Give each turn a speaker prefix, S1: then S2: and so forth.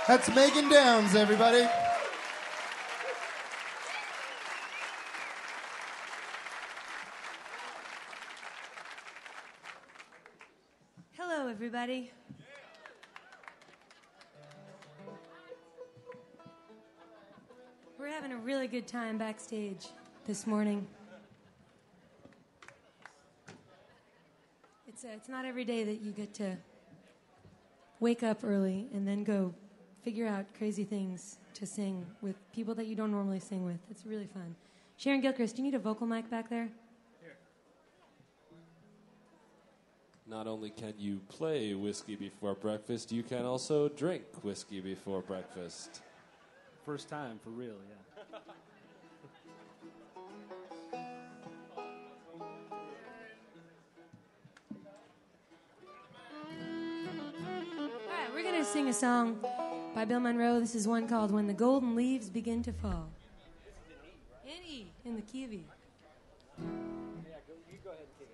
S1: That's Megan Downs, everybody.
S2: Hello, everybody. We're having a really good time backstage this morning. It's not every day that you get to wake up early and then go figure out crazy things to sing with people that you don't normally sing with. It's really fun. Sharon Gilchrist, do you need a vocal mic back there?
S3: Not only can you play Whiskey Before Breakfast, you can also drink Whiskey Before Breakfast.
S4: First time, for real, yeah.
S2: All right, we're going to sing a song by Bill Monroe. This is one called When the Golden Leaves Begin to Fall. In E, in the key of E.
S4: Yeah, you go ahead and kick it.